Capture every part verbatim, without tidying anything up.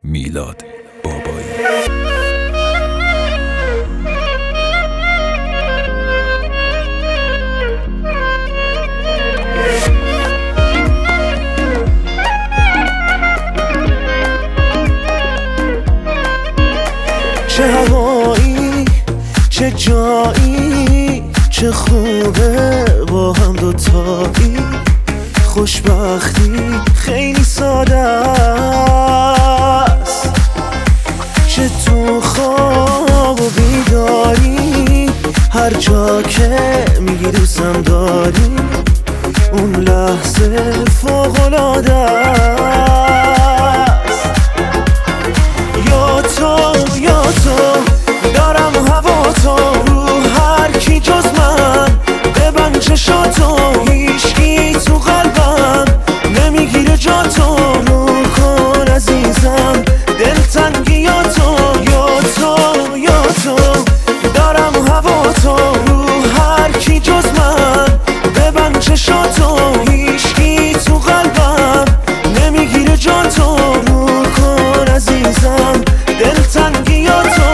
میلاد بابایی. چه هوایی، چه جایی، چه خوبه با هم دوتایی. خوشبختی خیلی ساده است، چه تو خواب و بیداری، هر جا که میگی دوستم داری، اون لحظه فوق‌العاده است. یا تو یا تو دارم هوا تو، رو هر کی جز من ببند چشاتو، هیچکی تو قلبم نمیگیره جا تو. نور کن عزیزم دلتنگیاتو، یا تو یا تو دارم هوا تو، رو هر کی جز من ببند چشاتو، هیچکی تو قلبم نمیگیره جا تو. نور کن عزیزم دلتنگیاتو.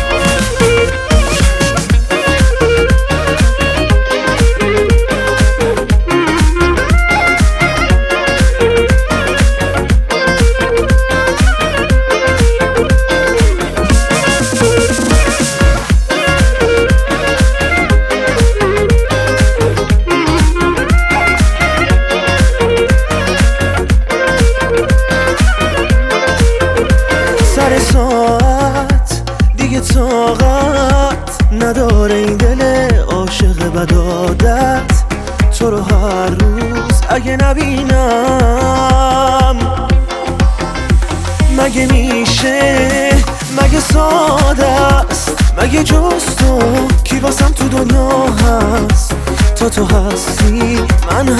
سر ساعت دیگه طاقت نداره این دل عاشق بد عادت، تو رو هر روز اگه نبینم مگه میشه، مگه ساده است، مگه جز تو کی واسم تو دنیا هست. تا تو هستی من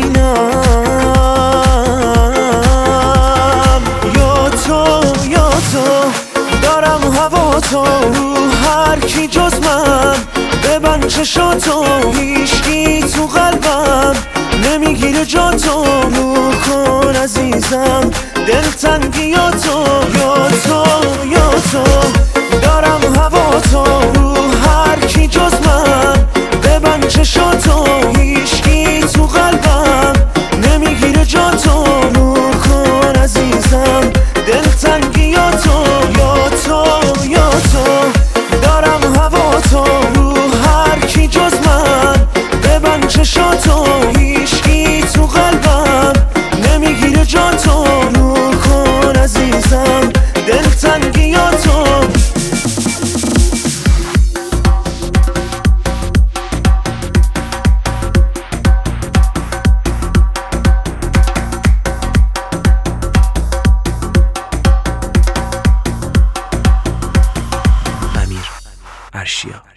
همینم. یا تو یا تو دارم هوا تو، رو هر کی جز من ببند چشاتو، هیچکی تو قلبم نمیگیره جا تو. نور کن عزیزم دلتنگیاتو. یا تو یا تو دارم هوا تو، رو هر کی جز من ببند چشاتو، هیچکی تو قلبم نمیگیره جا تو. نور کن عزیزم دلتنگیاتو. یا تو یا تو دارم هوا تو، رو هر کی جز من ببند چشاتو، هیچکی تو قلبم نمیگیره جا تو. نور کن عزیزم دلتنگیاتو. امیر ارشیا.